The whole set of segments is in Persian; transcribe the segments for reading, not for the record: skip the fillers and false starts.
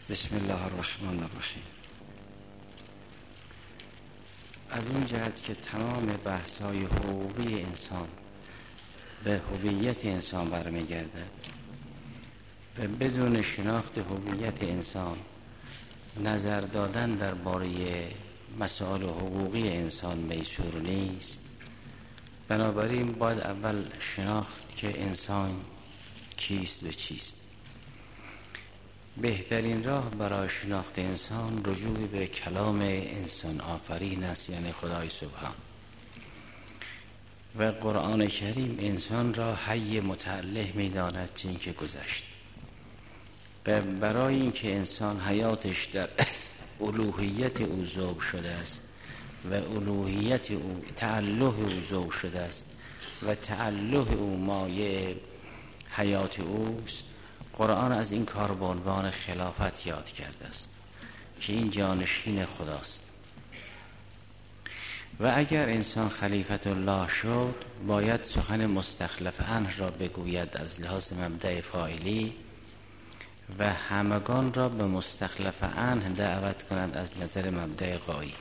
بسم الله الرحمن الرحیم. از اون جهت که تمام بحث‌های حقوقی انسان به هویت انسان برمیگردد و بدون شناخت هویت انسان نظر دادن درباره مسائل حقوقی انسان میسور نیست. بنابراین باید اول شناخت که انسان کیست و چیست. بهترین راه برای شناخت انسان رجوع به کلام انسان آفرین است، یعنی خدای سبحان. و قرآن کریم انسان را حی متعله می داند چه این که گذشت. و برای اینکه انسان حیاتش در الوهیت او ذوب شده است و الوهیت او تعله او ذوب شده است و تعله او مایه حیات اوست، قرآن از این کار به عنوان خلافت یاد کرده است که این جانشین خداست. و اگر انسان خلیفت الله شد باید سخن مستخلف عنه را بگوید از لحاظ مبدأ فاعلی و همگان را به مستخلف عنه دعوت کند از نظر مبدأ غایی.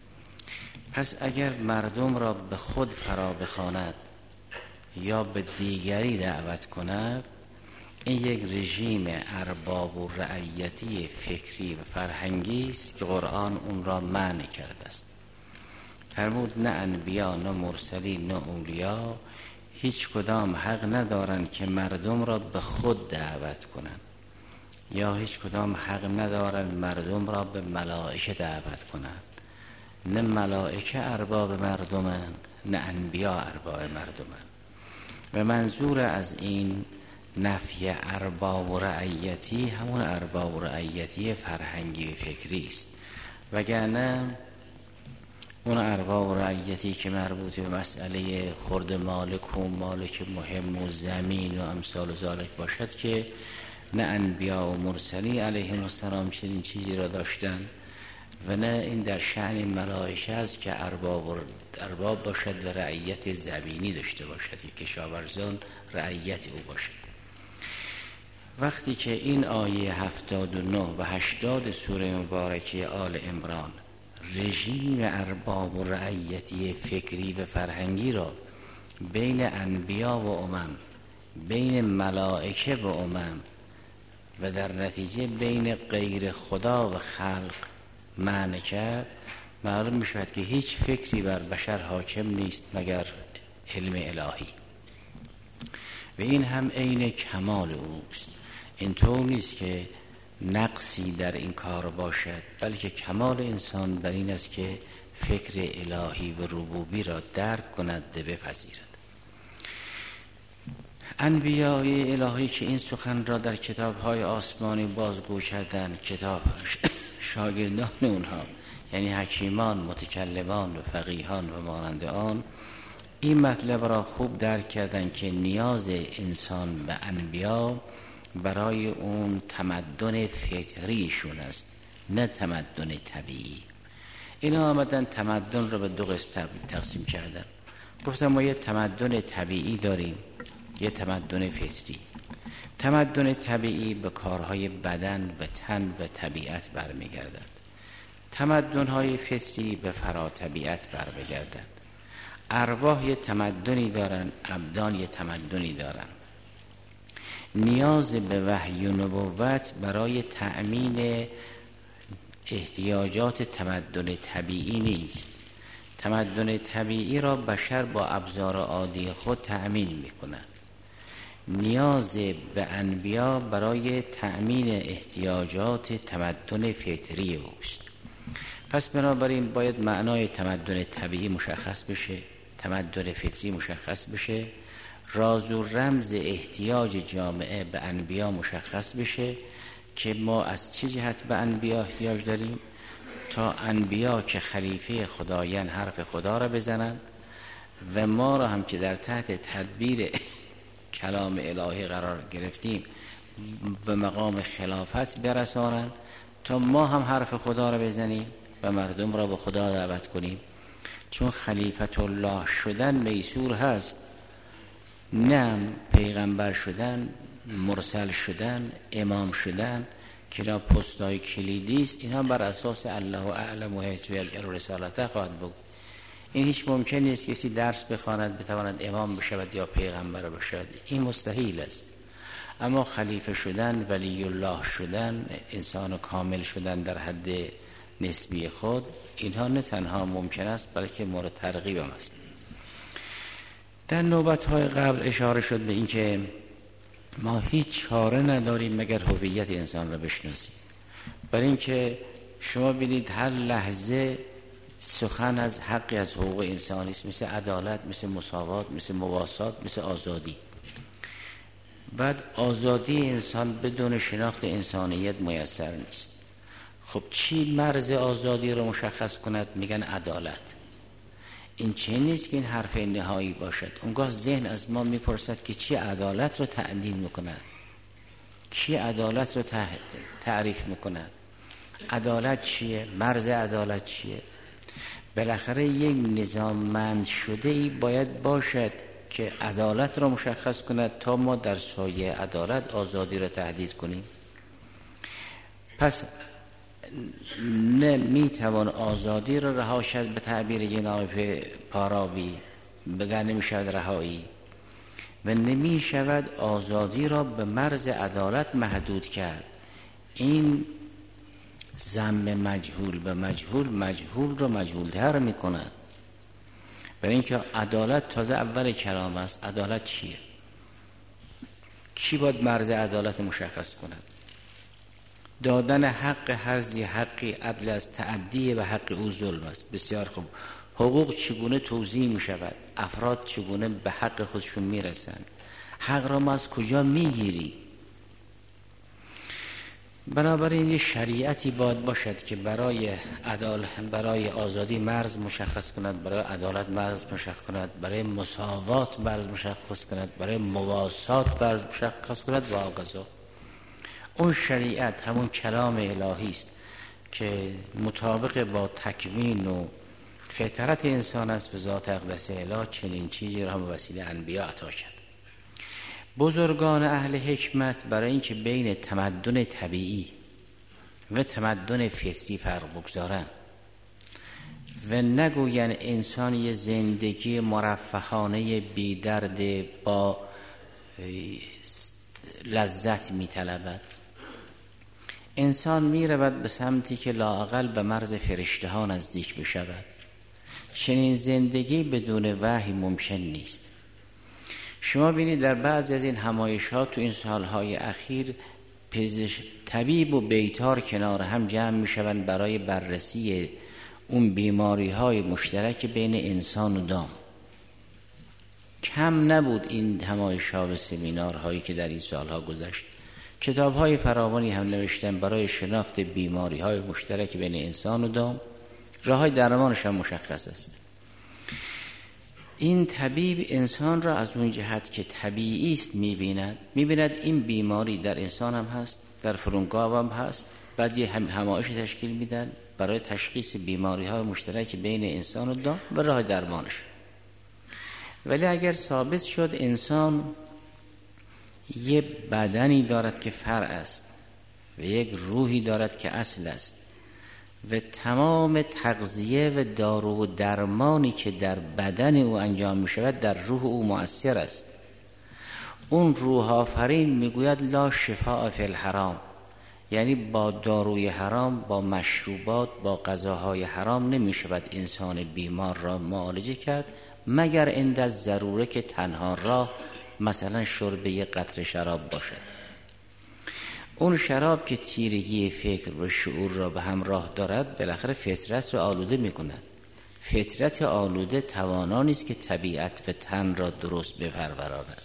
پس اگر مردم را به خود فرا بخواند یا به دیگری دعوت کند، این یک رژیم ارباب و رعیتی فکری و فرهنگی است که قرآن اون را منع کرده است. فرمود نه انبیا نه مرسلین نه اولیا هیچ کدام حق ندارند که مردم را به خود دعوت کنند، یا هیچ کدام حق ندارند مردم را به ملائکه دعوت کنند. نه ملائکه ارباب مردمند نه انبیا ارباب مردمند. و منظور از این نفی ارباب و رعیتی همون ارباب و رعیتی فرهنگی و فکری است، وگرنه اون ارباب و رعیتی که مربوط به مسئله خرد مالک و مالک مهم و زمین و امثال ذالک باشد که نه انبیا و مرسلی علیهم السلام چنین چیزی را داشتن و نه این در شأن ملائکه است که ارباب باشد و رعیت زمینی داشته باشد که کشاورزان رعیت او باشد. وقتی که این آیه 79 و 80 سوره مبارکه آل عمران رژیم ارباب و رعیتی فکری و فرهنگی را بین انبیا و امم، بین ملائکه و امم و در نتیجه بین غیر خدا و خلق معنی کرد، معلوم می شود که هیچ فکری بر بشر حاکم نیست مگر علم الهی و این هم عین کمال اوست. اینطور نیست که نقصی در این کار باشد، بلکه کمال انسان در این است که فکر الهی و ربوبی را درک کند و بپذیرد. انبیای الهی که این سخن را در کتاب‌های آسمانی بازگو کردند، کتاب شاگردان اونها یعنی حکیمان، متکلمان و فقیهان و مانند آن، این مطلب را خوب درک کردند که نیاز انسان به انبیا برای اون تمدن فطریشون است، نه تمدن طبیعی. اینا آمدن تمدن را به دو قسم تقسیم کردن. گفتم ما یه تمدن طبیعی داریم، یه تمدن فطری. تمدن طبیعی به کارهای بدن و تن و طبیعت برمیگردد. تمدن‌های فطری به فراتبیعت برمیگردد. ارواح یه تمدنی دارن، ابدان یه تمدنی دارن. نیاز به وحی و نبوت برای تأمین احتیاجات تمدن طبیعی نیست. تمدن طبیعی را بشر با ابزار عادی خود تأمین می‌کند. نیاز به انبیا برای تأمین احتیاجات تمدن فطری اوست. پس بنابراین باید معنای تمدن طبیعی مشخص بشه، تمدن فطری مشخص بشه، راز و رمز احتیاج جامعه به انبیا مشخص بشه که ما از چه جهت به انبیا احتیاج داریم تا انبیا که خلیفه خدایان حرف خدا را بزنن و ما را هم که در تحت تدبیر کلام الهی قرار گرفتیم به مقام خلافت برسانن تا ما هم حرف خدا را بزنیم و مردم را به خدا دعوت کنیم. چون خلیفت الله شدن میسور هست، نه پیغمبر شدن، مرسل شدن، امام شدن که اینا پست‌های کلیدی است، اینا بر اساس الله اعلم و حیث یجعل رسالته خواهد بود. این هیچ ممکن نیست کسی درس بخواند بتواند امام بشود یا پیغمبر بشود، این مستحیل است. اما خلیفه شدن، ولی الله شدن، انسان کامل شدن در حد نسبی خود، اینها نه تنها ممکن است بلکه مورد ترغیب هم است. در نوبت‌های قبل اشاره شد به این که ما هیچ چاره نداریم مگر هویت انسان را بشناسیم. برای اینکه شما ببینید هر لحظه سخن از حقی از حقوق انسانی است، مثل عدالت، مثل مساوات، مثل مواسات، مثل آزادی. بعد آزادی انسان بدون شناخت انسانیت میسر نیست. خب چی مرز آزادی رو مشخص کند؟ میگن عدالت. این چه نیست که این حرف نهایی باشد. اونگاه ذهن از ما میپرسد که چی عدالت رو تعیین میکند، چی عدالت رو تعریف میکند، عدالت چیه، مرز عدالت چیه. بالاخره یک نظاممند شده ای باید باشد که عدالت رو مشخص کند تا ما در سایه عدالت آزادی رو تهدید کنیم. پس نمیتوان آزادی رو رها شد، به تعبیر جناب پارابی بگن نمیشود رهایی، و نمیشود آزادی را به مرز عدالت محدود کرد. این ذم مجهول به مجهول، مجهول رو مجهول‌تر میکنه. برای اینکه عدالت تازه اول کلام است. عدالت چیه؟ کی باید مرز عدالت مشخص کند؟ دادن حق هر ذی حقی عدل است، تعدی به حق او ظلم است. بسیار خوب. حقوق چگونه توزیع می شود؟ افراد چگونه به حق خودشون می رسند؟ حق را ما از کجا می گیری؟ بنابراین یه شریعتی باید باشد که برای آزادی مرز مشخص کند، برای عدالت مرز مشخص کند، برای مساوات مرز مشخص کند، برای مواسات مرز مشخص کند و آقازا. اون شریعت همون کلام الهی است که مطابق با تکوین و فطرت انسان است و ذات اقدس اله چنین چیزی را هم وسیله انبیا عطا کرد. بزرگان اهل حکمت برای اینکه بین تمدن طبیعی و تمدن فطری فرق بگذارن و نگوین انسان یه زندگی مرفهانه بی درد با لذت می طلبد، انسان می رود به سمتی که لااقل به مرز فرشته ها نزدیک بشود. چنین زندگی بدون وحی ممکن نیست. شما بینید در بعضی از این همایشات تو این سالهای اخیر طبیب و بیتار کنار هم جمع می شوند برای بررسی اون بیماری های مشترک بین انسان و دام. کم نبود این همایشات و سمینارهایی که در این سالها گذشت. کتاب‌های فراوانی هم نوشتن برای شناخت بیماری‌های مشترک بین انسان و دام. راه‌های درمانش هم مشخص است. این طبیب انسان را از اون جهت که طبیعی است می‌بیند این بیماری در انسان هم هست، در فرونگاه هم هست. بعد یه همایش تشکیل میدن برای تشخیص بیماری‌های مشترک بین انسان و دام و راه درمانش. ولی اگر ثابت شد انسان یه بدنی دارد که فرع است و یک روحی دارد که اصل است و تمام تغذیه و دارو و درمانی که در بدن او انجام می شود در روح او مؤثر است، اون روح آفرین میگوید لا شفاء فی الحرام، یعنی با داروی حرام، با مشروبات، با غذاهای حرام نمی شود انسان بیمار را معالجه کرد مگر عند الضروره که تنها راه مثلا شرب یک قطره شراب باشد. اون شراب که تیرگی فکر و شعور را به همراه دارد بالاخره فطرت را آلوده می کند. فطرت آلوده توانا نیست که طبیعت و تن را درست بپروراند.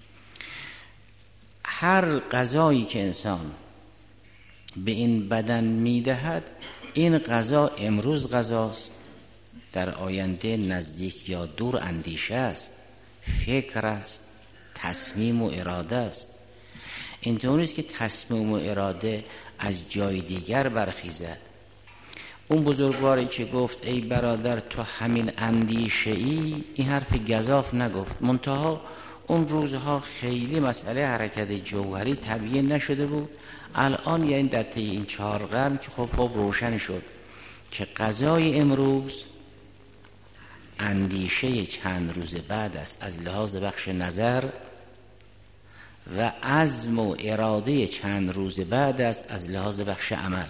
هر غذایی که انسان به این بدن می دهد، این غذا امروز غذاست، در آینده نزدیک یا دور اندیشه است، فکر است، تصمیم و اراده است. اینطور نیست که تصمیم و اراده از جای دیگر برخیزد. اون بزرگواری که گفت ای برادر تو همین اندیشه ای، این حرف گزاف نگفت، منتها اون روزها خیلی مسئله حرکت جوهری تبیین نشده بود. الان یعنی در طی این 4 قرن که خب روشن شد که قضای امروز اندیشه چند روز بعد است از لحاظ بخش نظر و عزم و اراده چند روز بعد است از لحاظ بخش عمل.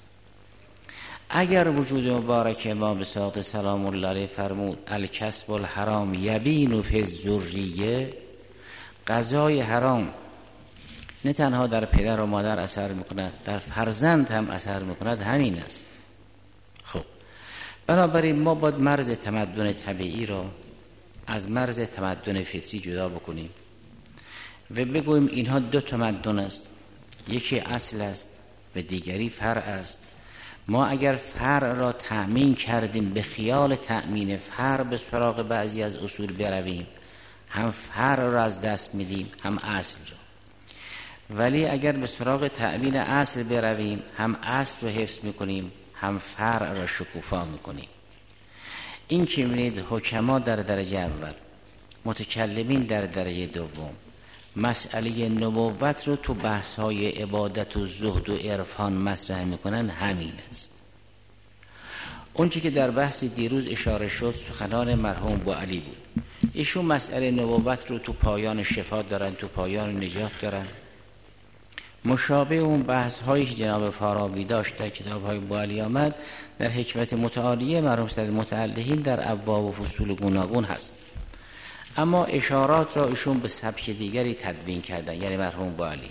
اگر وجود مبارک امام صادق سلام الله علیه فرمود الکسب الحرام یبین فی الذریه، غذای حرام نه تنها در پدر و مادر اثر میکند، در فرزند هم اثر میکند، همین است. خب بنابراین ما باید مرز تمدن طبیعی را از مرز تمدن فطری جدا بکنیم و بگوییم اینها 2 تمدن است، یکی اصل است و دیگری فرع است. ما اگر فرع را تأمین کردیم به خیال تأمین فرع به سراغ بعضی از اصول برویم، هم فرع را از دست میدیم هم اصل را. ولی اگر به سراغ تأمین اصل برویم، هم اصل را حفظ میکنیم هم فرع را شکوفا میکنیم. این که می‌بینید حکما در درجه اول، متکلمین در درجه دوم، مسئله نبوت رو تو بحث‌های عبادت و زهد و عرفان مطرح میکنن، همین است. اون چی که در بحث دیروز اشاره شد سخنان مرحوم بوعلی بود. ایشون مسئله نبوت رو تو پایان شفا دارن، تو پایان نجات دارن. مشابه اون بحث هایی که جناب فارابی داشت در کتاب های بوعلی آمد، در حکمت متعالیه مرحوم سید متعلقین در ابواب و فصول گوناگون هست. اما اشارات را ایشون به سبک دیگری تدوین کردن، یعنی مرحوم بوعلی.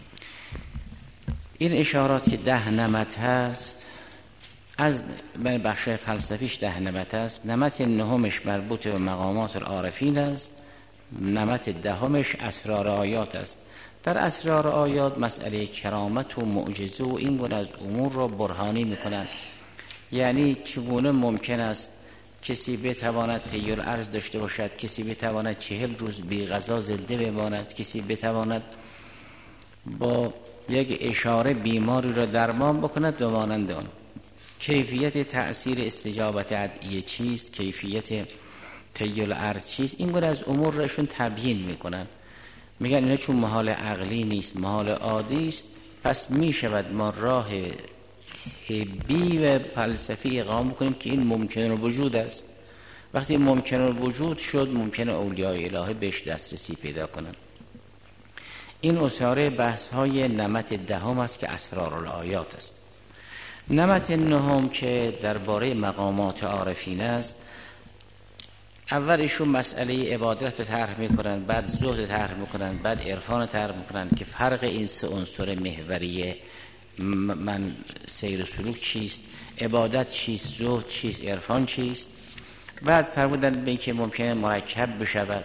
این اشارات که 10 نمط هست، از بخش فلسفیش 10 نمط است. نمط 9مش مربوط به مقامات العارفین است، نمط 10مش اسرار آیات است. در اسرار آیات مسئله کرامت و معجزه و این گونه از امور را برهانی میکنند. یعنی چگونه ممکن است کسی بتواند طی الارض داشته باشد، کسی بتواند 40 روز بی غذا زنده بماند، کسی بتواند با یک اشاره بیماری را درمان بکند و مانند آن. کیفیت تأثیر استجابت ادعیه چیست، کیفیت طی الارض چیست، این گونه از امور را ایشون تبیین میکنن. میگن اینا چون محال عقلی نیست، محال عادی است، پس میشود ما راه طبی و فلسفی اقامه کنیم که این ممکن الوجود است. وقتی ممکن الوجود شد، ممکن اولیاء الهی بهش دسترسی پیدا کنند. این اساره بحث های نمط 10 است که اسرار الآیات است. نمط 9 که درباره مقامات عارفین است، اول ایشون مسئله عبادت رو طرح میکنن، بعد زهد طرح میکنن، بعد عرفان طرح میکنن که فرق این 3 عنصر محوری من سیر و سلوک چیست، عبادت چیست، زهد چیست، عرفان چیست. بعد فرمودن به این که ممکنه مرکب بشود،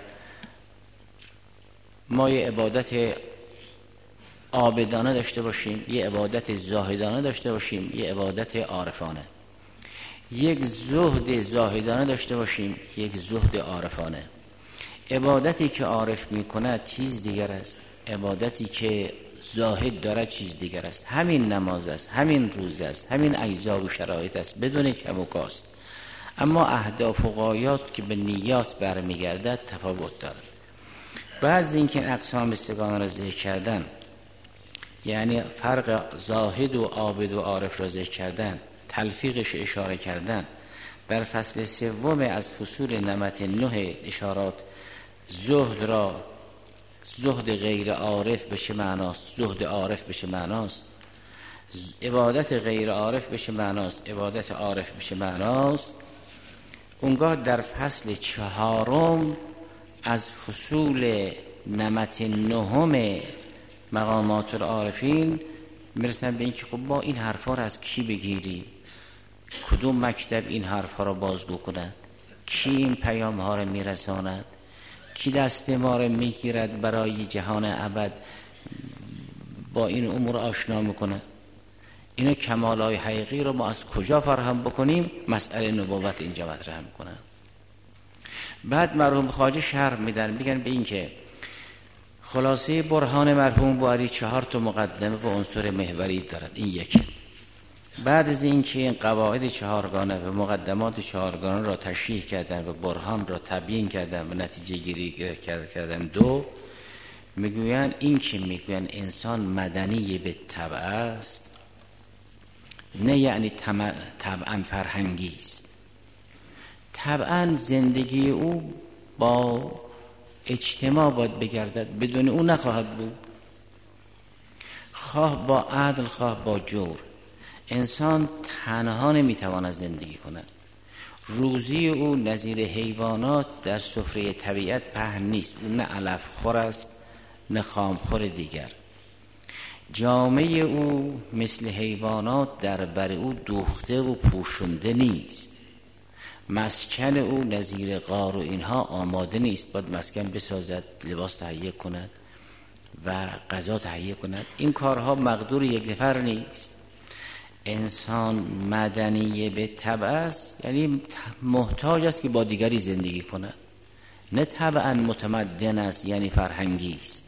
ما یه عبادت عابدانه داشته باشیم، یه عبادت زاهدانه داشته باشیم، یه عبادت عارفانه، یک زهد زاهدانه داشته باشیم، یک زهد عارفانه. عبادتی که عارف میکنه چیز دیگر است، عبادتی که زاهد داره چیز دیگر است. همین نماز است، همین روزه است، همین اجزا و شرایط است، بدون کم و کاست. اما اهداف و غایات که به نیات برمیگردد تفاوت دارد. بعد از اینکه اقسام سگان را ذکر کردن، یعنی فرق زاهد و عابد و عارف را ذکر کردن، تلفیقش اشاره کردن، در فصل 3 از فصول نمط 9 اشارات زهد را زهد غیر عارف بشه معناست، زهد عارف بشه معناست، عبادت غیر عارف بشه معناست، عبادت عارف بشه معناست. اونگاه در فصل 4 از فصول نمط 9 مقامات العارفین میرسن به این که خب ما این حرفا را از کی بگیریم، کدوم مکتب این حرفا را بازگو کند، کی این پیام ها را میرساند، کی دست ما را میگیرد برای جهان ابد با این امور آشنا میکنه. اینا کمالای حقیقی رو ما از کجا فراهم بکنیم؟ مسئله نبوت اینجا مطرح میکنن. بعد مرحوم خواجه شرح میدن، میگن به این که خلاصه برهان مرحوم بوعلی 4 مقدمه و عنصر محوری دارد. این یک. بعد از اینکه این قواعد چهارگانه و مقدمات چهارگانه را تشریح کردن و برهان را تبیین کردن و نتیجه گیری کردن، دو میگوین این که میگوین انسان مدنی به طبع است، نه یعنی طبعا فرهنگی است. طبعا زندگی او با اجتماع باید بگردد، بدون او نخواهد بود، خواه با عدل خواه با جور. انسان تنها نمیتواند زندگی کند. روزی او نظیر حیوانات در سفره طبیعت پهن نیست. او نه علف خور است نه خامخور دیگر. جامعه او مثل حیوانات در بر او دوخته و پوشونده نیست. مسکن او نظیر غار و اینها آماده نیست. باید مسکن بسازد، لباس تهیه کند و غذا تهیه کند. این کارها مقدور یک نفر نیست. انسان مدنی به طبع است، یعنی محتاج است که با دیگری زندگی کند، نه طبعا متمدن است یعنی فرهنگی است.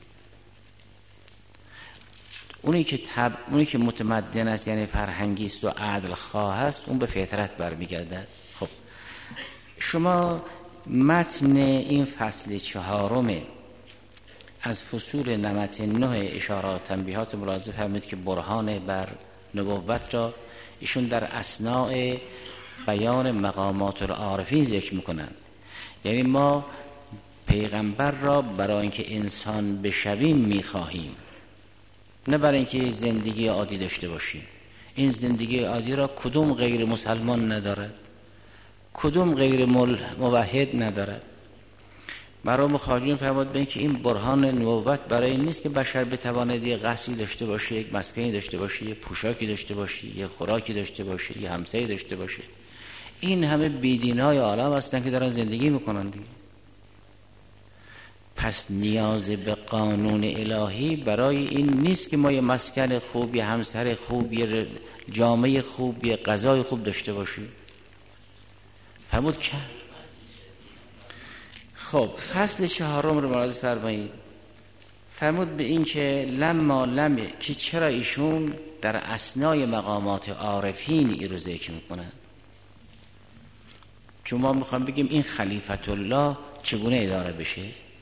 اونی که متمدن است یعنی فرهنگی است و عدل خواه است، اون به فطرت برمیگردد. خب شما متن این فصل 4 از فصول 99 اشارات تنبیهات ملاحظه فرمود که برهان بر نبوت را ایشون در اثناء بیان مقامات العارفین ذکر میکنن. یعنی ما پیغمبر را برای اینکه انسان بشویم میخواهیم، نه برای اینکه زندگی عادی داشته باشیم. این زندگی عادی را کدوم غیر مسلمان ندارد، کدوم غیر موحد ندارد. برای مخاطبین فرمود به اینکه این برهان نبوت برای این نیست که بشر بتواند یک قصری داشته باشه، یک مسکنی داشته باشه، یک پوشاکی داشته باشه، یک خوراکی داشته باشه، یک همسایه داشته باشه. این همه بیدینای عالم هستن که دارن زندگی میکنن دیگه. پس نیاز به قانون الهی برای این نیست که ما یه مسکن خوب، یه همسر خوب، یه جامعه خوب، یه غذای خوب داشته باشیم. فرمود که خب فصل 4 رو ملاحظه فرمایید. فرمود به این که که چرا ایشون در اثنای مقامات عارفین ای رو ذکر میکنن. چون ما میخوام بگیم این خلیفت الله چگونه اداره بشه.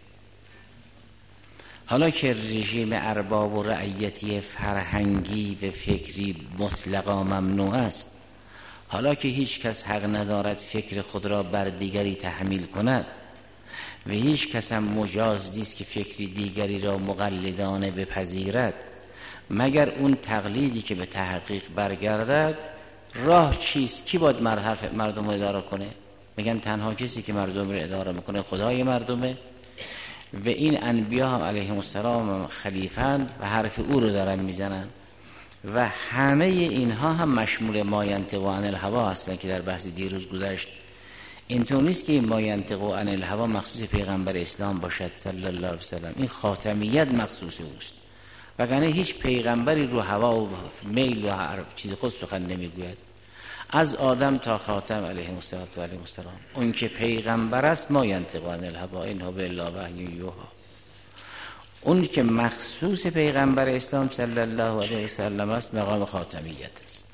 حالا که رژیم ارباب و رعیتی فرهنگی و فکری مطلقا ممنوع است، حالا که هیچ کس حق ندارد فکر خود را بر دیگری تحمیل کند و هیچ کس هم مجاز نیست که فکری دیگری را مقلدانه بپذیرد مگر اون تقلیدی که به تحقیق برگردد، راه چیست؟ کی باید مردم رو اداره کنه؟ میگن تنها کسی که مردم رو اداره میکنه خدای مردمه و این انبیا هم علیهم السلام خلیفن و حرف او رو دارن میزنن و همه اینها هم مشمول ما ینطق عن الهوا هستن که در بحث دیروز گذشت. اینطور نیست که این ما ینطق عن الهوا مخصوص پیغمبر اسلام باشد صلی الله علیه وسلم. این خاتمیت مخصوص اوست، وگرنه هیچ پیغمبری رو هوا و میل و هر چیز خود سخن نمیگوید. از آدم تا خاتم علیه السلام اون که پیغمبر است ما ینطق عن الهوا ان هو الا وحی یوحی. اون که مخصوص پیغمبر اسلام صلی الله علیه وسلم است مقام خاتمیت است.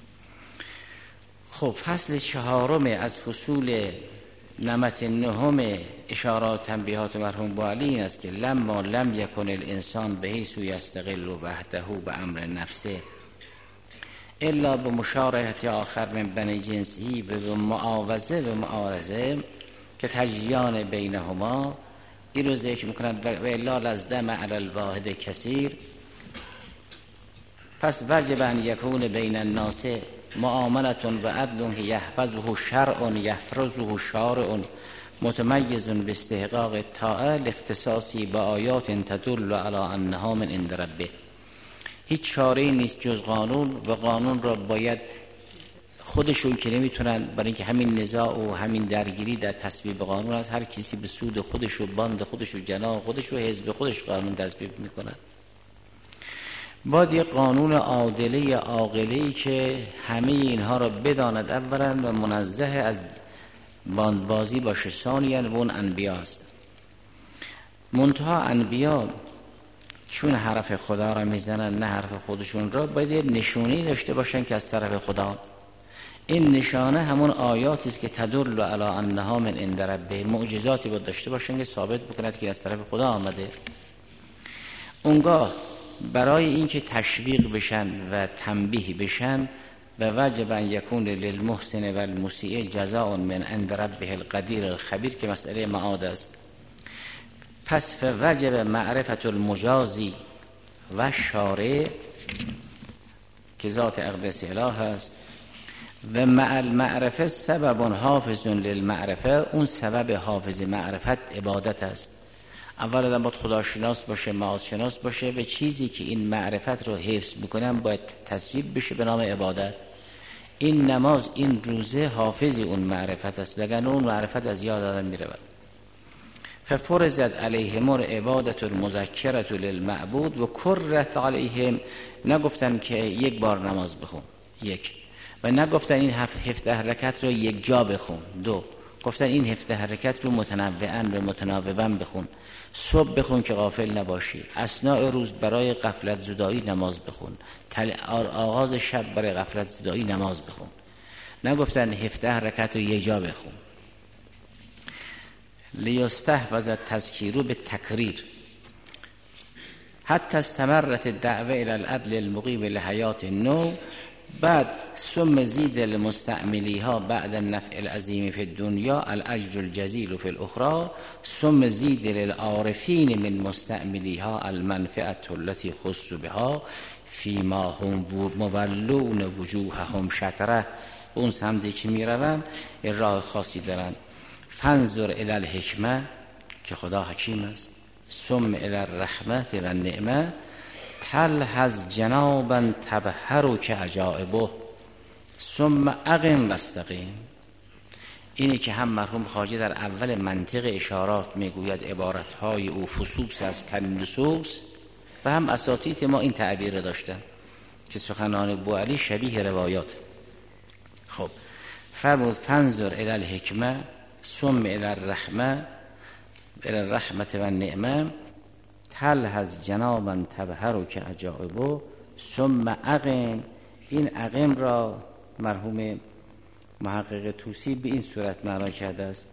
خب فصل 4 از فصول 99 اشارات تنبیهات مرحوم بوعلی این است که لما لم یکن الانسان بحیث یستقل وحده به امر نفسه الا به مشارحت آخر من بنی جنسی و به معاوضه و معارضه که تجریان بینهما. این رو ذکر میکنند و الا لزدم علی الواحد کثیر. پس وجب ان یکون بین الناس معاملت و عدل یحفظه شرع یفرضه شارع متمیز به استحقاق طاعه لاختصاصی با آیات تدل علی انها من عند ربه. هیچ چاره‌ای نیست جز قانون و قانون را باید خودشون که نمیتونن، برای اینکه همین نزاع و همین درگیری در تصویب قانون است، هر کسی به سود خودش و باند خودش و جناح خودش و حزب خودش قانون تصویب میکنه. باید یک قانون عادله عاقله‌ای که همه اینها را بداند اولا و منزه از باندبازی باشه ثانیاً و اون انبیا است. منتها انبیا چون حرف خدا را میزنن نه حرف خودشون را، باید یه نشونی داشته باشن که از طرف خدا. این نشانه همون آیاتی است که تدل علی انها من عند ربه، معجزاتی بود داشته باشن که ثابت بکند که از طرف خدا آمده. اونگاه برای اینکه تشویق بشن و تنبیه بشن، و وجب ان یکون للمحسن و المسیء جزاء من عند ربه القدیر الخبیر که مسئله معاد است. پس وجب معرفت المجازی و شارع که ذات اقدس اله است، و مع المعرفه سبب حافظ للمعرفه، اون سبب حافظ معرفت عبادت است. اول آدم باید خداشناس باشه، معاد شناس باشه، به چیزی که این معرفت رو حفظ میکنن باید تصویب بشه به نام عبادت. این نماز، این روزه حافظ اون معرفت است، وگرنه اون معرفت از یاد آدم میرود. ففرضت علیهم عبادت المذکرة للمعبود و کرت علیهم، نگفتن که یک بار نماز بخون یک، و نگفتن این 17 حرکت رو یک جا بخون دو، گفتن این 17 حرکت رو متنوعاً و متناوباً بخون. صبح بخون که غافل نباشی، اثناء روز برای غفلت زدایی نماز بخون، آغاز شب برای غفلت زدایی نماز بخون. نگفتن 17 حرکت رو یک جا بخون. لیستحوذ التذکیر بالتکریر حتی استمرت الدعوه الى العدل المقیم لحیات النوع. بعد ثم زید المستعملیها بعد النفع العظیم فی الدنیا الاجر الجزیل فی الاخرى، ثم زید للعارفین من مستعملیها المنفعه التي خص بها فيما هم مولون وجوههم شطره. اون سمتی که میرون راه خاصی دارن. فانظر الی الحکمه که خدا حکیم است، ثم الی الرحمه و النعمه تلحظ جنابا تبهر که عجائبه ثم اقم واستقیم. اینی که هم مرحوم خواجه در اول منطق اشارات میگوید عبارتهای او فصوص از کنسوس، و هم اساتید ما این تعبیر را داشتن که سخنان بوعلی شبیه روایات. خب فرمود فانظر الی الحکمه ثم الی الرحمه الی الرحمه و النعمه تلحظ جنابا تبهر که عجائبه ثم اقم. این اقم را مرحوم محقق طوسی به این صورت معنا کرده است: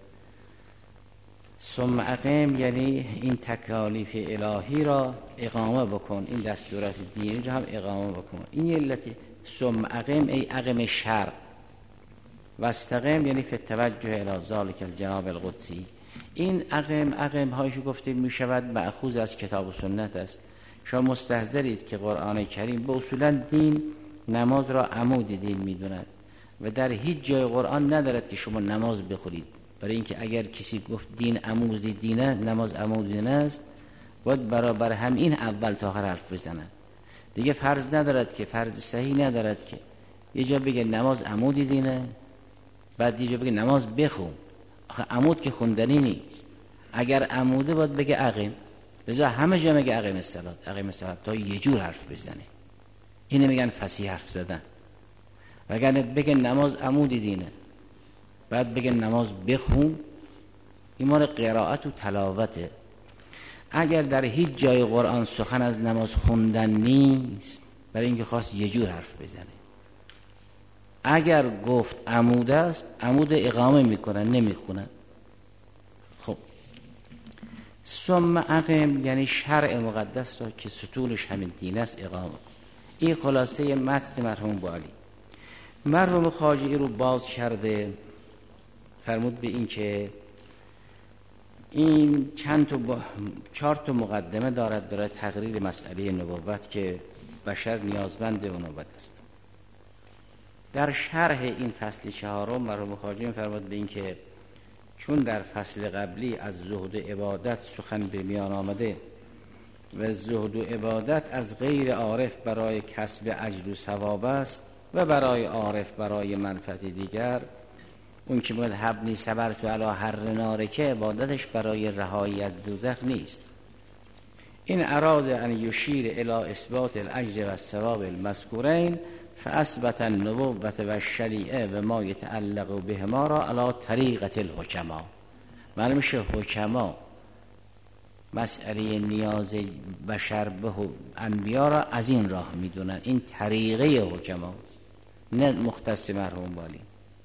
ثم اقم یعنی این تکالیف الهی را اقامه بکن، این دستورات دینی را هم اقامه بکن. این علت ثم اقم ای اقم شرع، و استقم یعنی فی التوجه الی ذلک الجناب القدسی. این اقم هایش گفته می شود مأخوذ از کتاب و سنت است. شما مستحضرید که قرآن کریم به اصولا دین نماز را عمود دین می داند و در هیچ جای قرآن ندارد که شما نماز بخورید، برای اینکه اگر کسی گفت دین عمود دینه، نماز عمود دینه است، باید برابر هم این اول تا آخر حرف بزند. دیگه فرض ندارد که، فرض صحیح ندارد که یه جا بگه نماز عمود دینه بعد یه جا بگه نماز بخون. آخه عمود که خوندنی نیست. اگر عموده باید بگه اقیم، لذا همه جا میگه اقیم الصلاة تا یه جور حرف بزنه. اینه میگن فصیح حرف زدن. وگرنه بگه نماز عمود دینه بعد بگه نماز بخون، این مال قرائت و تلاوته. اگر در هیچ جای قرآن سخن از نماز خوندن نیست، برای اینکه خواست یه جور حرف بزنه. اگر گفت عمود است، عمود اقامه میکنن نمیخونن. خب ثم اقم یعنی شرع مقدس را که ستونش همین دین است اقامه کن. این خلاصه متن مرحوم بوعلی. مرحوم خواجه رو باز کرده، فرمود به این که این چهار تا مقدمه دارد برای تقریر مسئله نبوت که بشر نیازمند به نبوت است. در شرح این فصل چهارم مرحوم خواجه می‌فرماید به این که چون در فصل قبلی از زهد و عبادت سخن به میان آمده و زهد و عبادت از غیر عارف برای کسب اجر و ثواب است و برای عارف برای منفعت دیگر، اون که میگه حبنی صبرت علی حر نارکه، عبادتش برای رهایی از دوزخ نیست. این اراد ان یشیر الی اثبات الاجر و الثواب المذکورین فاثبت النبوة و الشریعه و ما یتعلق بهما را علی طریقه الحکما. معلوم میشه حکما مسئله نیاز بشر به انبیا را از این راه میدونن. این طریقه حکماست، نه مختص مرحوم والی.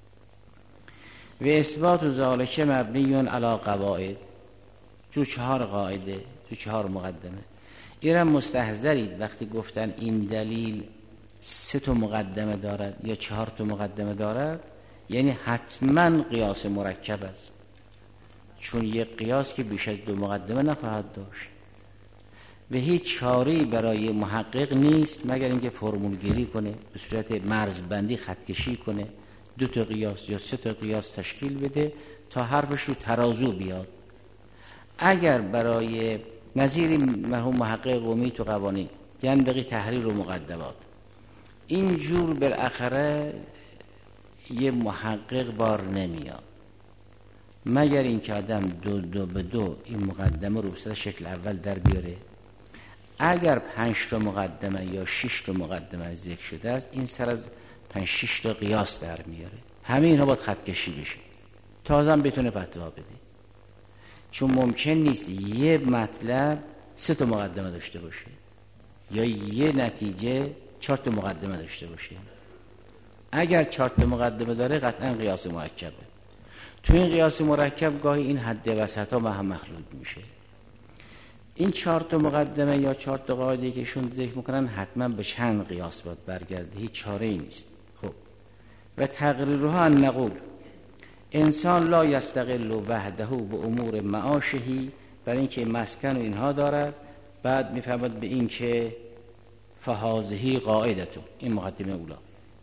و اثبات ذالک مبنی علی قواعد، تو 4 قاعده، تو 4 مقدمه. ایران مستحضرید وقتی گفتن این دلیل 3 تا مقدمه دارد یا 4 تا مقدمه دارد، یعنی حتما قیاس مرکب است، چون یک قیاس که بیش از 2 مقدمه نخواهد داشت و هیچ چاره‌ای برای محقق نیست مگر اینکه فرمول گیری کنه، به صورت مرزبندی خطکشی کنه، 2 تا قیاس یا 3 تا قیاس تشکیل بده تا حرفش رو ترازو بیاد. اگر برای نظیر مرحوم محقق قمی تو قوانین ینبغی تحریر و مقدمات، اینجور بالاخره یه محقق بار نمیاد مگر اینکه آدم 2 به 2 این مقدمه رو به شکل اول در بیاره. اگر 5 تا مقدمه یا 6 تا مقدمه ذکر شده است، این سر از 5-6 تا قیاس در میاره. همه اینها باید خط کشی بشه تا آدم بتونه فتوا بده، چون ممکن نیست یه مطلب 3 تا مقدمه داشته باشه یا یه نتیجه 4 تا مقدمه داشته باشه. اگر 4 تا مقدمه داره قطعا قیاس مرکبه. تو این قیاس مرکب گاهی این حد وسط ها هم مخلوط میشه. این 4 تا مقدمه یا 4 تا قاعده که شون ذکر میکنن حتما به چند قیاس باید برگرده، هیچ چاره ای نیست. خب و تقریرها ان نقول انسان لا یستقل وحده به امور معاشهی، برای اینکه مسکن و اینها دارد. بعد میفهمد به این که فهازهی قاعدتون، این مقدمه اولا.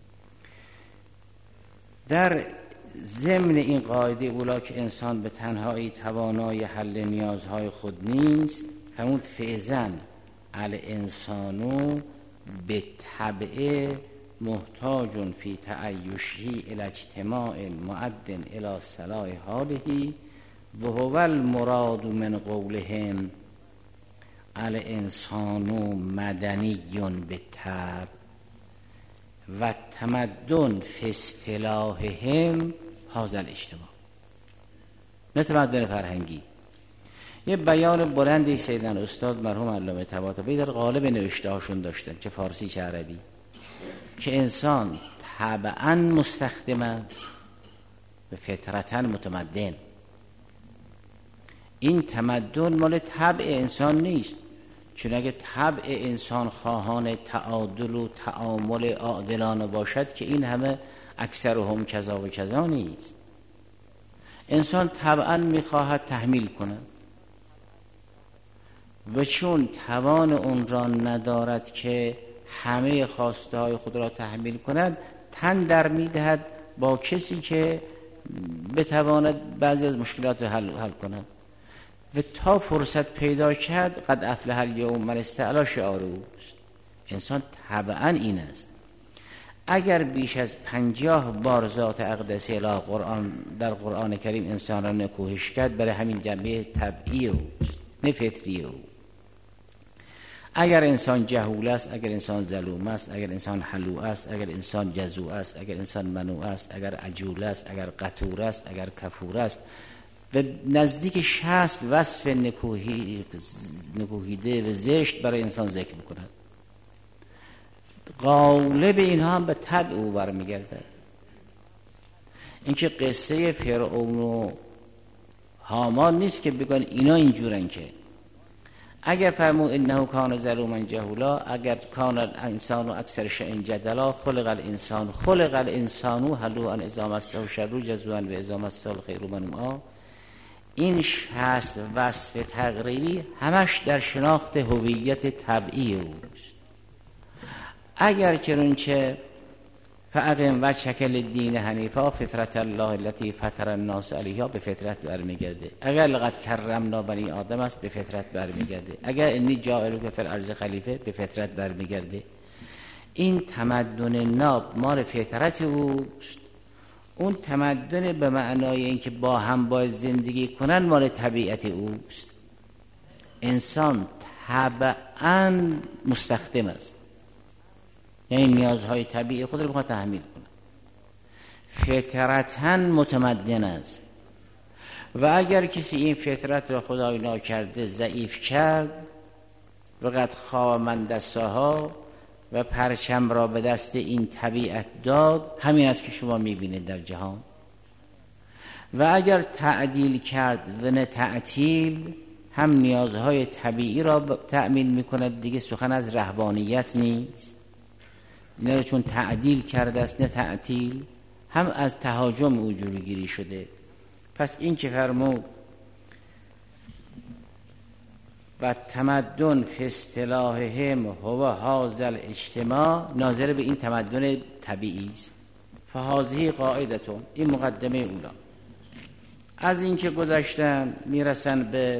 در ضمن این قاعده اولا که انسان به تنهایی توانای حل نیازهای خود نیست، همون فعزن الانسانو به طبع محتاجون فی تعیشی الی اجتماع معدن الی صلاح حالهی و هو المراد من قولهم الانسانو مدنیون به طبع و تمدن فی اصطلاحهم هذا الاجتماع، نه تمدن فرهنگی. یه بیان بلندی سیدنا استاد مرحوم علامه طباطبایی در قالب نوشته هاشون داشتن، چه فارسی چه عربی، که انسان طبعا مستخدم است و فطرتا متمدن. این تمدن مال طبع انسان نیست، چون اگه طبع انسان خواهان تعادل و تعامل عادلانه باشد که این همه اکثر هم کذا و کذا نیست. انسان طبعا میخواهد تحمیل کند و چون توان اون را ندارد که همه خواسته های خود را تحمیل کند، تن در میدهد با کسی که بتواند بعضی از مشکلات را حل کند و تا فرصت پیدا کرد قد افلح الیوم من استعلا شعار اوست. انسان طبعا این است. اگر بیش از 50 بار ذات اقدسی در قرآن کریم انسان را نکوهش کرد، برای همین جنبه طبعی اوست نه فطری او. اگر انسان جهول است، اگر انسان ظلوم است، اگر انسان حلو است، اگر انسان جزوع است، اگر انسان منوع است، اگر عجول است، اگر قطور است، اگر کفور است و نزدیک 60 وصف نکوهیده و زشت برای انسان ذکر می‌کند. غالب اینها هم به طبع او برمیگرده. اینکه قصه فرعون و هامان نیست که بگن اینا اینجورن، که اگر فرمو انه کان ظلوما جهولا، اگر کان الانسان اکثر شیء جدلا، خلق الانسان هلوعا اذا مسه الشر جزوعا و اذا مسه الخیر منوعا، این 60 وصف تقریبی همش در شناخت هویت طبعی اوست. اگر چنانچه فاقم و شکل دین حنیفا فطرت الله التي فطر الناس علیها، به فطرت برمیگرده. اگر لقد کرمنا بنی آدم است، به فطرت برمیگرده. اگر انی جاعلک فی الارض خلیفه، به فطرت برمیگرده. این تمدن ناب مال فطرت اوست. اون تمدن به معنای اینکه با هم باید زندگی کنن مال طبیعت اوست. انسان طبعاً مستخدم است، یعنی نیازهای طبیعی خود رو بخواد تحمیل کنه. فطرتاً متمدن است و اگر کسی این فطرت را خدای ناکرده ضعیف کرد، وقد خواب من دستها و پرچم را به دست این طبیعت داد، همین است که شما میبینید در جهان. و اگر تعدیل کرد و نه تعطیل، هم نیازهای طبیعی را تأمین میکند دیگه، سخن از رهبانیت نیست. اینا رو چون تعدیل کرده است نه تعطیل، هم از تهاجم او جلوگیری شده. پس این که فرمود و تمدن فی اصطلاحهم هو هذا الاجتماع، ناظر به این تمدن طبیعی است. فهذه قاعدتون، این مقدمه اولا. از این که گذشتن میرسن به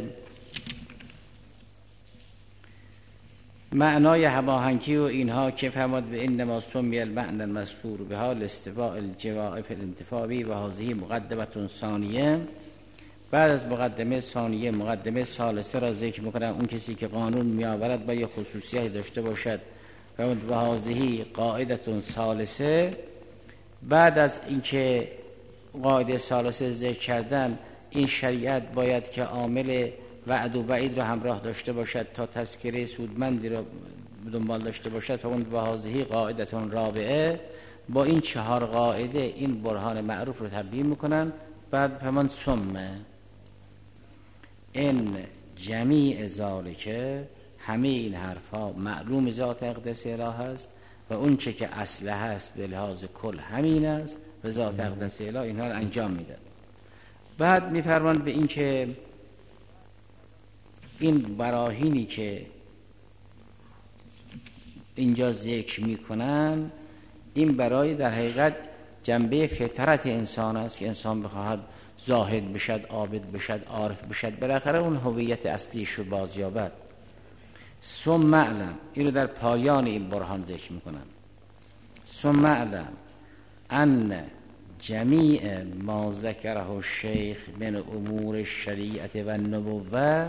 معنای هماهنگی و اینها که فرمود به انما سمی المعنى المذکور به حال استواء الجواء فی الانتفاع به و هذه مقدمه ثانیه. بعد از مقدمه ثانیه مقدمه ثالثه را ذکر میکنن. اون کسی که قانون میآورد باید خصوصیتی داشته باشد. فرمود و هذه قاعده ثالثه. بعد از اینکه قاعده ثالثه ذکر کردن، این شریعت باید که عامل وعد و وعید را همراه داشته باشد تا تذکره سودمندی را دنبال داشته باشد. فرمود و هذه قاعده رابعه. با این 4 قاعده این برهان معروف رو تبیین میکنن. بعد فرمان ثم این جمیع ذالکه، همه این حرفها معلوم ذات اقدس اله است و اون چه که اصله هست به لحاظ کل همین است و ذات اقدس اله اینها رو انجام میده. بعد میفرمان به این که این براهینی که اینجا ذکر میکنن، این برای در حقیقت جنبه فطرت انسان است که انسان بخواهد زاهد بشد، عابد بشد، عارف بشد، بالاخره اون هویت اصلیش رو بازیابد. ثم اعلم، این رو در پایان این برهان ذکر میکنن. ثم اعلم ان جمیع ما ذکره الشیخ من امور الشریعت و النبوه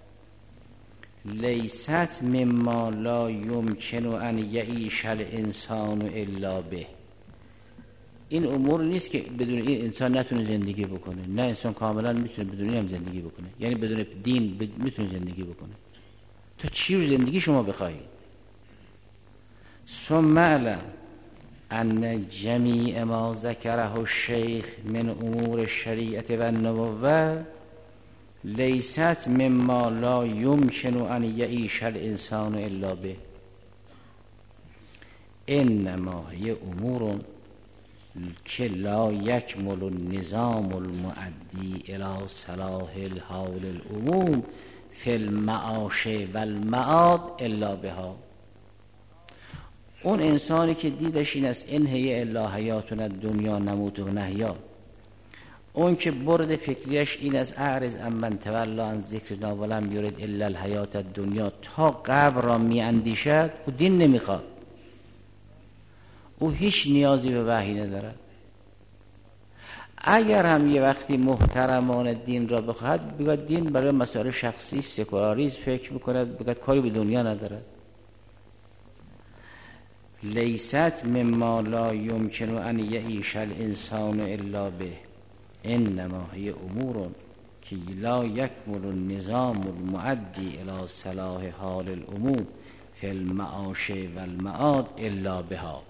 لیست مما لا یمکن ان یعیش الانسان الا به. این امور نیست که بدون این انسان نتونه زندگی بکنه. نه، انسان کاملا میتونه بدون این هم زندگی بکنه. یعنی بدون دین میتونه زندگی بکنه. تو چی رو زندگی شما بخواهید؟ ثم اعلم ان جمیع ما ذکره الشیخ من امور الشریعت و النبوه لیست مما لا یمکن ان یعیش الانسان الا به. انما هی امور که لا یکمل النظام المؤدی الى صلاح الحال العموم فی المعاش و المعاد الا بها. اون انسانی که دیدش این است انهی الا حیاتنا الدنیا نموت و نحیا، اون که برد فکریش این است اعرض عمن تولی عن ذکرنا ولم یرد الا الحیات الدنیا، تا قبر را می اندیشد، او دین نمیخواد، او هیچ نیازی به وحی ندارد. اگر هم یه وقتی محترمان دین را بخواهد، بگوید دین برای مسائل شخصی سکولاریسم فکر میکند، بگوید کاری به دنیا ندارد. لیست مما لا یمکن ان یعیش الانسان الا به انما هی امور که لا یکمل النظام المؤدی الی صلاح حال العموم فی المعاش و المعاد الا بها.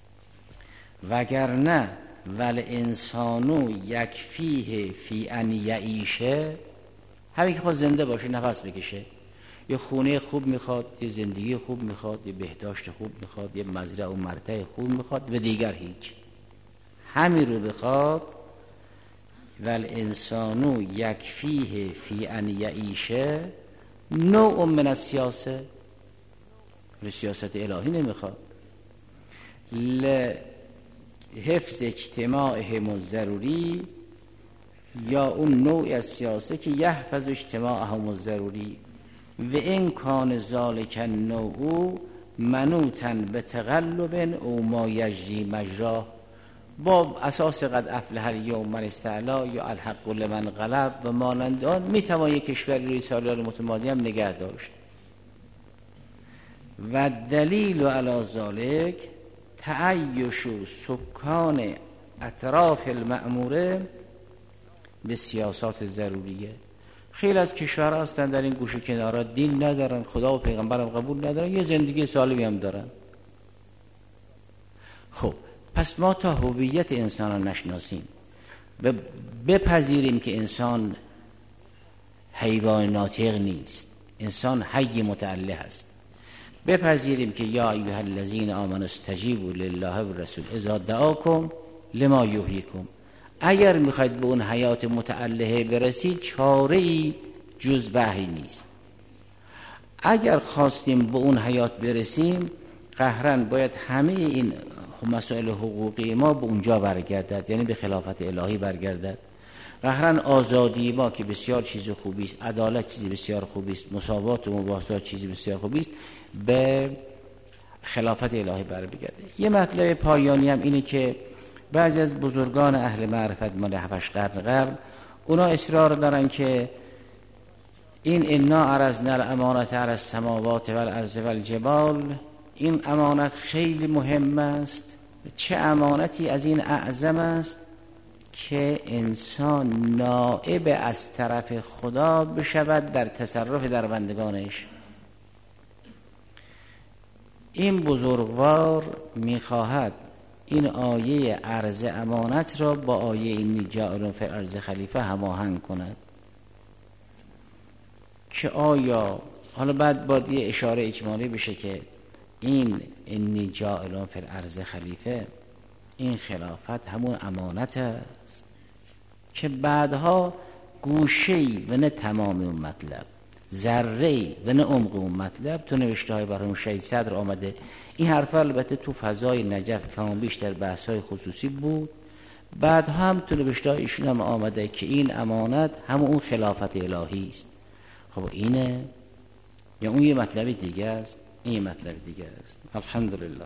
وگرنه والانسانو یکفیه فی ان یعیشه، همین که خود زنده باشه، نفس بکشه، یه خونه خوب میخواد، یه زندگی خوب میخواد، یه بهداشت خوب میخواد، یه مزرعه و مرتع خوب میخواد و دیگر هیچ، همین رو بخواد. والانسانو یکفیه فی ان یعیشه نوع من السیاسه، سیاست الهی نمیخواد. حفظ اجتماعهم الضروری، یا اون نوع از سیاست که یحفظ اجتماعهم الضروری و این کان ذالک النوع منوطا به تقلب او ما یجری مجراه، با اساس قد افلح الیوم من استعلا یا الحق لمن غلب و مانند آن میتوان یک کشوری روی سالیان متمادی هم نگه داشت. و دلیل علی ذالک تعیش سکان اطراف المأموره به سیاسات ضروریه. خیلی از کشورها هستن در این گوشه کنارا دین ندارن، خدا و پیغمبرم قبول ندارن، یه زندگی سالمی هم دارن. خب پس ما تا هویت انسان را نشناسیم و بپذیریم که انسان حیوان ناطق نیست، انسان حی متعله است، بپذیریم که یا ایها الذین آمنوا استجیبوا لله و الرسول اذا دعاکم لما یحییکم، اگر میخواید به اون حیات متعلهه برسید چاره ای جز وحی نیست. اگر خواستیم به اون حیات برسیم قهرن باید همه این مسائل حقوقی ما به اونجا برگردد، یعنی به خلافت الهی برگردد. قهرن آزادی ما که بسیار چیز خوبی است، عدالت چیزی بسیار خوبی است، مساوات و مباحثات چیزی بسیار خوبی است، به خلافت الهی برگرده. یه مطلب پایانی هم اینه که بعضی از بزرگان اهل معرفت مال 7 قرن قبل اونا اصرار دارن که این انا عرضنا الامانة علی السماوات والارض والجبال، این امانت خیلی مهم است. چه امانتی از این اعظم است که انسان نائب از طرف خدا بشود در تصرف در بندگانش. این بزرگوار میخواهد این آیه عرض امانت را با آیه اینی جاعل فی الارض خلیفه هماهنگ کند که آیا حالا بعد باید یه اشاره اجمالی بشه که این اینی جاعل فی الارض خلیفه، این خلافت همون امانت است که بعدها گوشه‌ای و نه تمام اون مطلب، ذره‌ای و نه عمق اون مطلب تو نوشته های برام شهید صدر آمده. این حرف البته تو فضای نجف کم بیشتر بحث های خصوصی بود، بعد هم تو نوشته های ایشون هم آمده که این امانت همون اون خلافت الهی است. خب اینه یا اون یه مطلب دیگه است؟ این مطلب دیگه است. الحمدلله.